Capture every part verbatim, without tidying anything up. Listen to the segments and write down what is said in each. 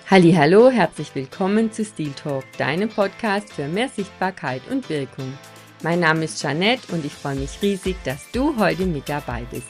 Hallihallo, herzlich willkommen zu Stil Talk, deinem Podcast für mehr Sichtbarkeit und Wirkung. Mein Name ist Jeanette und ich freue mich riesig, dass du heute mit dabei bist.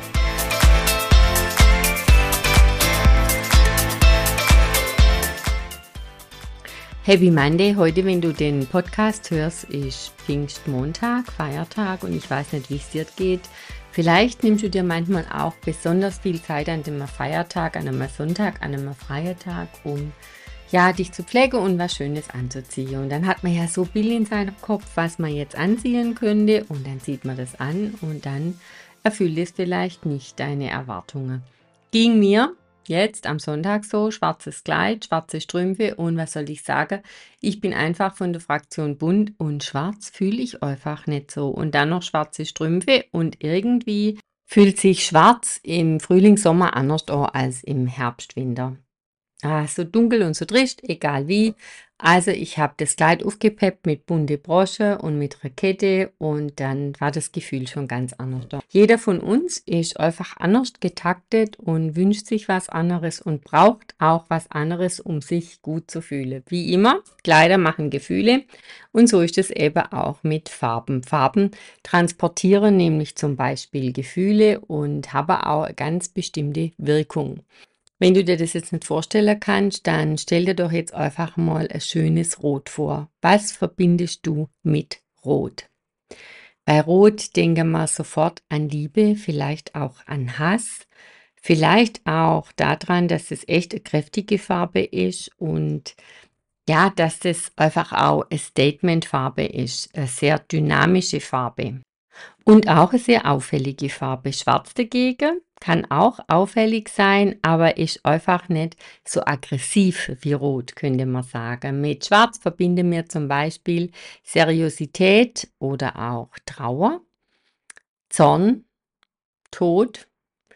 Happy Monday, heute, wenn du den Podcast hörst, ist Pfingstmontag, Feiertag und ich weiß nicht, wie es dir geht. Vielleicht nimmst du dir manchmal auch besonders viel Zeit an einem Feiertag, an einem Sonntag, an einem freien Tag, um ja, dich zu pflegen und was Schönes anzuziehen. Und dann hat man ja so Bilder in seinem Kopf, was man jetzt anziehen könnte und dann sieht man das an und dann erfüllt es vielleicht nicht deine Erwartungen. Ging mir jetzt am Sonntag so, schwarzes Kleid, schwarze Strümpfe und was soll ich sagen, ich bin einfach von der Fraktion bunt und schwarz fühle ich einfach nicht so. Und dann noch schwarze Strümpfe und irgendwie fühlt sich schwarz im Frühling, Sommer anders an als im Herbst, Winter. Ah, so dunkel und so trist, egal wie. Also ich habe das Kleid aufgepeppt mit bunte Brosche und mit einer Kette und dann war das Gefühl schon ganz anders da. Jeder von uns ist einfach anders getaktet und wünscht sich was anderes und braucht auch was anderes, um sich gut zu fühlen. Wie immer, Kleider machen Gefühle und so ist es eben auch mit Farben. Farben transportieren nämlich zum Beispiel Gefühle und haben auch eine ganz bestimmte Wirkung. Wenn du dir das jetzt nicht vorstellen kannst, dann stell dir doch jetzt einfach mal ein schönes Rot vor. Was verbindest du mit Rot? Bei Rot denken wir sofort an Liebe, vielleicht auch an Hass, vielleicht auch daran, dass es echt eine kräftige Farbe ist und ja, dass das einfach auch eine Statementfarbe ist, eine sehr dynamische Farbe. Und auch eine sehr auffällige Farbe. Schwarz dagegen kann auch auffällig sein, aber ist einfach nicht so aggressiv wie Rot, könnte man sagen. Mit Schwarz verbinden wir zum Beispiel Seriosität oder auch Trauer, Zorn, Tod.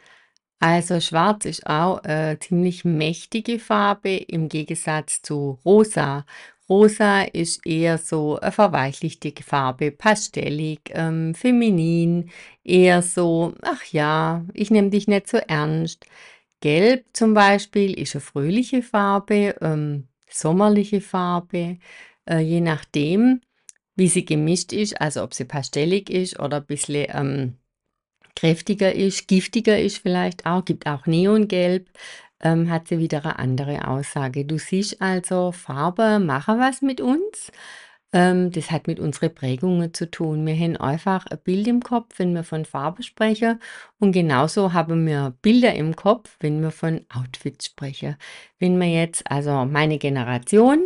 Also Schwarz ist auch eine ziemlich mächtige Farbe im Gegensatz zu Rosa. Rosa ist eher so eine verweichlichte Farbe, pastellig, ähm, feminin, eher so, ach ja, ich nehme dich nicht so ernst. Gelb zum Beispiel ist eine fröhliche Farbe, ähm, sommerliche Farbe, äh, je nachdem, wie sie gemischt ist, also ob sie pastellig ist oder ein bisschen ähm, kräftiger ist, giftiger ist vielleicht auch, gibt auch Neongelb, ähm, hat sie wieder eine andere Aussage. Du siehst also, Farbe machen was mit uns. Ähm, das hat mit unseren Prägungen zu tun. Wir haben einfach ein Bild im Kopf, wenn wir von Farbe sprechen und genauso haben wir Bilder im Kopf, wenn wir von Outfits sprechen. Wenn wir jetzt, also meine Generation,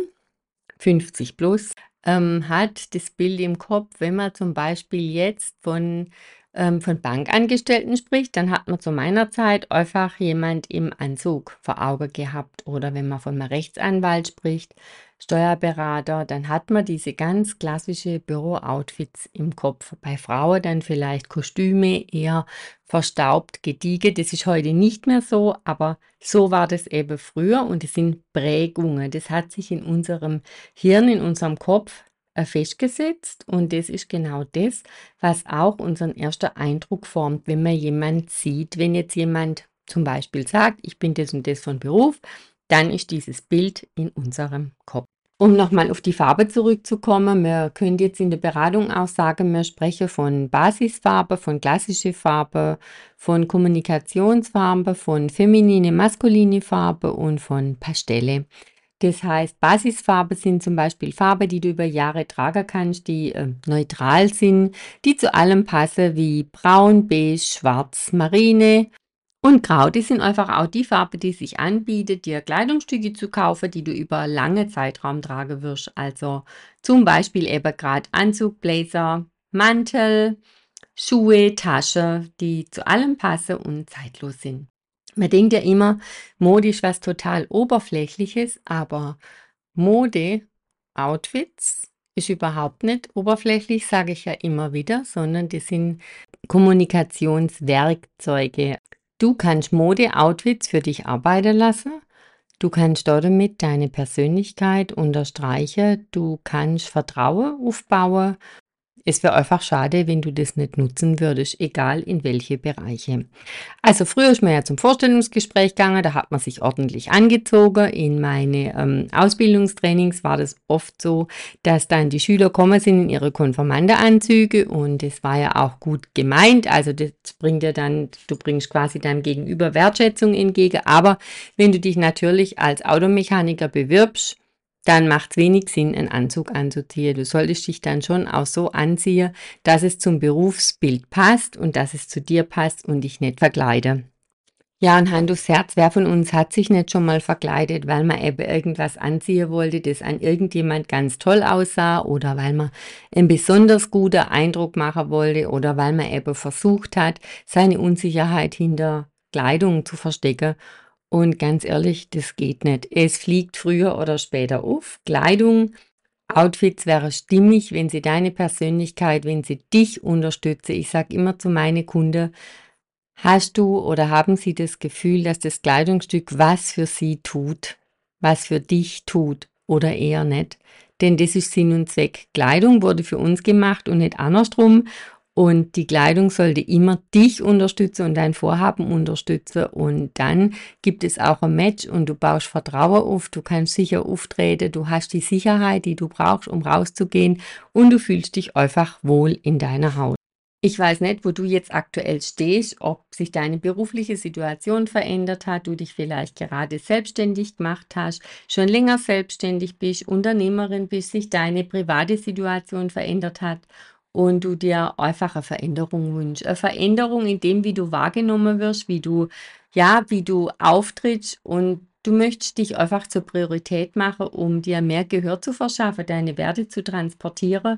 fünfzig plus, ähm, hat das Bild im Kopf, wenn man zum Beispiel jetzt von, ähm, von Bankangestellten spricht, dann hat man zu meiner Zeit einfach jemand im Anzug vor Augen gehabt. Oder wenn man von einem Rechtsanwalt spricht, Steuerberater, dann hat man diese ganz klassische Büro-Outfits im Kopf. Bei Frauen dann vielleicht Kostüme, eher verstaubt, gediegen. Das ist heute nicht mehr so, aber so war das eben früher und es sind Prägungen. Das hat sich in unserem Hirn, in unserem Kopf äh, festgesetzt und das ist genau das, was auch unseren ersten Eindruck formt, wenn man jemand sieht. Wenn jetzt jemand zum Beispiel sagt, ich bin das und das von Beruf, dann ist dieses Bild in unserem Kopf. Um nochmal auf die Farbe zurückzukommen, man könnte jetzt in der Beratung auch sagen, wir sprechen von Basisfarbe, von klassische Farbe, von Kommunikationsfarbe, von feminine, maskuline Farbe und von Pastelle. Das heißt, Basisfarbe sind zum Beispiel Farben, die du über Jahre tragen kannst, die äh, neutral sind, die zu allem passen, wie braun, beige, schwarz, marine und grau. Das sind einfach auch die Farben, die sich anbietet, dir Kleidungsstücke zu kaufen, die du über lange Zeitraum tragen wirst. Also zum Beispiel eben gerade Anzug, Blazer, Mantel, Schuhe, Tasche, die zu allem passen und zeitlos sind. Man denkt ja immer, Mode ist was total Oberflächliches, aber Mode, Outfits ist überhaupt nicht oberflächlich, sage ich ja immer wieder, sondern das sind Kommunikationswerkzeuge. Du kannst Mode-Outfits für dich arbeiten lassen. Du kannst damit deine Persönlichkeit unterstreichen. Du kannst Vertrauen aufbauen. es wäre einfach schade, wenn du das nicht nutzen würdest, egal in welche Bereiche. Also früher ist man ja zum Vorstellungsgespräch gegangen, da hat man sich ordentlich angezogen. In meine ähm, Ausbildungstrainings war das oft so, dass dann die Schüler kommen sind in ihre Konformandeanzüge und das war ja auch gut gemeint. Also das bringt ja dann, du bringst quasi deinem Gegenüber Wertschätzung entgegen. Aber wenn du dich natürlich als Automechaniker bewirbst, dann macht es wenig Sinn, einen Anzug anzuziehen. Du solltest dich dann schon auch so anziehen, dass es zum Berufsbild passt und dass es zu dir passt und dich nicht verkleide. Ja, und Hand aufs Herz, wer von uns hat sich nicht schon mal verkleidet, weil man eben irgendwas anziehen wollte, das an irgendjemand ganz toll aussah oder weil man einen besonders guten Eindruck machen wollte oder weil man eben versucht hat, seine Unsicherheit hinter Kleidung zu verstecken. Und ganz ehrlich, das geht nicht. Es fliegt früher oder später auf. Kleidung, Outfits wäre stimmig, wenn sie deine Persönlichkeit, wenn sie dich unterstütze. Ich sage immer zu meinen Kunden, hast du oder haben sie das Gefühl, dass das Kleidungsstück was für sie tut, was für dich tut oder eher nicht? Denn das ist Sinn und Zweck. Kleidung wurde für uns gemacht und nicht andersrum. Und die Kleidung sollte immer dich unterstützen und dein Vorhaben unterstützen. Und dann gibt es auch ein Match und du baust Vertrauen auf, du kannst sicher auftreten, du hast die Sicherheit, die du brauchst, um rauszugehen und du fühlst dich einfach wohl in deiner Haut. Ich weiß nicht, wo du jetzt aktuell stehst, ob sich deine berufliche Situation verändert hat, du dich vielleicht gerade selbstständig gemacht hast, schon länger selbstständig bist, Unternehmerin bist, sich deine private Situation verändert hat und du dir einfach eine Veränderung wünschst. Eine Veränderung in dem, wie du wahrgenommen wirst, wie du, ja, wie du auftrittst und du möchtest dich einfach zur Priorität machen, um dir mehr Gehör zu verschaffen, deine Werte zu transportieren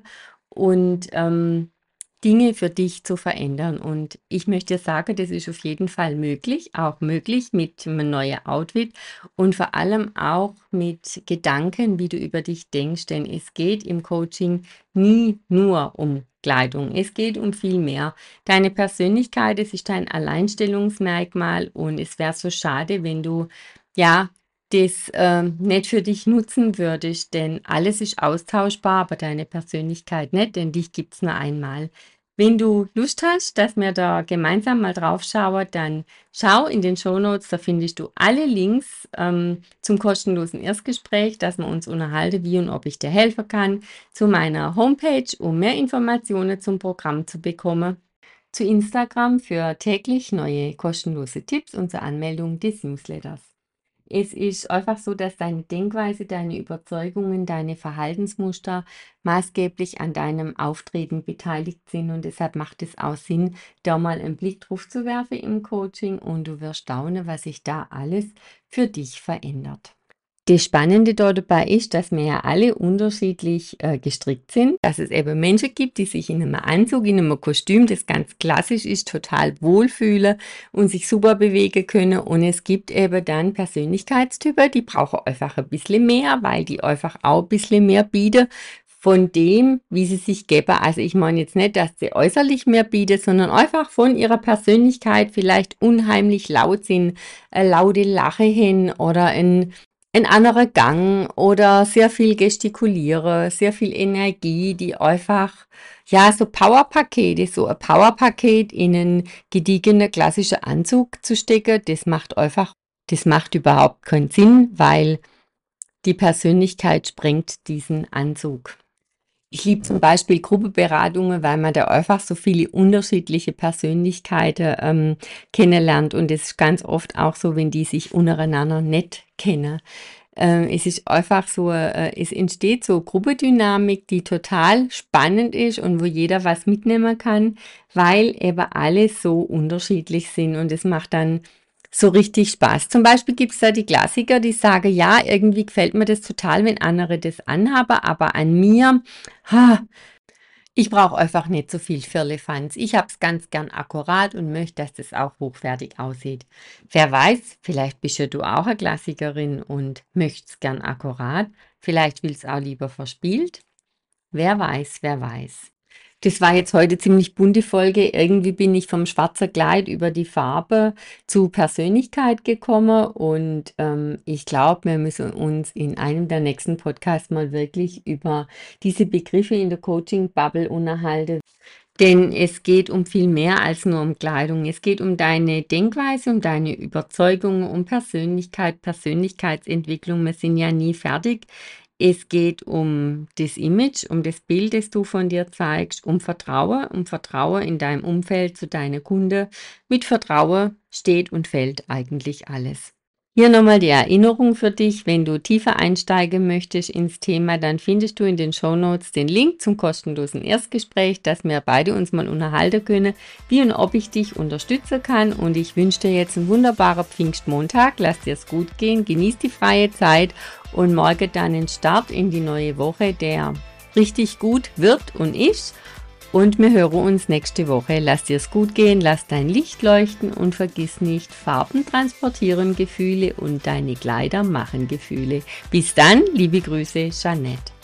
und ähm, Dinge für dich zu verändern. Und ich möchte sagen, das ist auf jeden Fall möglich, auch möglich mit einem neuen Outfit und vor allem auch mit Gedanken, wie du über dich denkst, denn es geht im Coaching nie nur um Kleidung. Es geht um viel mehr. Deine Persönlichkeit, es ist dein Alleinstellungsmerkmal und es wäre so schade, wenn du, ja, das ähm, nicht für dich nutzen würdest, denn alles ist austauschbar, aber deine Persönlichkeit nicht, denn dich gibt's nur einmal. Wenn du Lust hast, dass wir da gemeinsam mal drauf schauen, dann schau in den Shownotes, da findest du alle Links ähm, zum kostenlosen Erstgespräch, dass wir uns unterhalten, wie und ob ich dir helfen kann, zu meiner Homepage, um mehr Informationen zum Programm zu bekommen, zu Instagram für täglich neue kostenlose Tipps und zur Anmeldung des Newsletters. Es ist einfach so, dass deine Denkweise, deine Überzeugungen, deine Verhaltensmuster maßgeblich an deinem Auftreten beteiligt sind und deshalb macht es auch Sinn, da mal einen Blick drauf zu werfen im Coaching und du wirst staunen, was sich da alles für dich verändert. Das Spannende dort dabei ist, dass wir ja alle unterschiedlich äh, gestrickt sind, dass es eben Menschen gibt, die sich in einem Anzug, in einem Kostüm, das ganz klassisch ist, total wohlfühlen und sich super bewegen können. Und es gibt eben dann Persönlichkeitstypen, die brauchen einfach ein bisschen mehr, weil die einfach auch ein bisschen mehr bieten von dem, wie sie sich geben. Also ich meine jetzt nicht, dass sie äußerlich mehr bieten, sondern einfach von ihrer Persönlichkeit vielleicht unheimlich laut sind, eine laute Lache hin oder ein ein anderer Gang oder sehr viel gestikuliere, sehr viel Energie, die einfach, ja, so Powerpakete, so ein Powerpaket in einen gediegenen klassischen Anzug zu stecken, das macht einfach, das macht überhaupt keinen Sinn, weil die Persönlichkeit sprengt diesen Anzug. Ich liebe zum Beispiel Gruppenberatungen, weil man da einfach so viele unterschiedliche Persönlichkeiten ähm, kennenlernt und es ist ganz oft auch so, wenn die sich untereinander nicht kennen. Ähm, es ist einfach so, äh, es entsteht so Gruppendynamik, die total spannend ist und wo jeder was mitnehmen kann, weil eben alle so unterschiedlich sind und es macht dann so richtig Spaß. Zum Beispiel gibt es da die Klassiker, die sagen, ja, irgendwie gefällt mir das total, wenn andere das anhaben, aber an mir, ha, ich brauche einfach nicht so viel Firlefanz. Ich habe es ganz gern akkurat und möchte, dass das auch hochwertig aussieht. Wer weiß, vielleicht bist ja du auch eine Klassikerin und möchtest gern akkurat. Vielleicht willst du auch lieber verspielt. Wer weiß, wer weiß. Das war jetzt heute ziemlich bunte Folge. Irgendwie bin ich vom schwarzen Kleid über die Farbe zu Persönlichkeit gekommen und ähm, ich glaube, wir müssen uns in einem der nächsten Podcasts mal wirklich über diese Begriffe in der Coaching-Bubble unterhalten. Denn es geht um viel mehr als nur um Kleidung. Es geht um deine Denkweise, um deine Überzeugungen, um Persönlichkeit, Persönlichkeitsentwicklung. Wir sind ja nie fertig. Es geht um das Image, um das Bild, das du von dir zeigst, um Vertrauen, um Vertrauen in deinem Umfeld zu deinen Kunden. Mit Vertrauen steht und fällt eigentlich alles. Hier nochmal die Erinnerung für dich, wenn du tiefer einsteigen möchtest ins Thema, dann findest du in den Shownotes den Link zum kostenlosen Erstgespräch, dass wir beide uns mal unterhalten können, wie und ob ich dich unterstützen kann. Und ich wünsche dir jetzt einen wunderbaren Pfingstmontag, lass dir es gut gehen, genieß die freie Zeit und morgen dann einen Start in die neue Woche, der richtig gut wird und ist. Und wir hören uns nächste Woche. Lass dir es gut gehen, lass dein Licht leuchten und vergiss nicht, Farben transportieren Gefühle und deine Kleider machen Gefühle. Bis dann, liebe Grüße, Jeanette.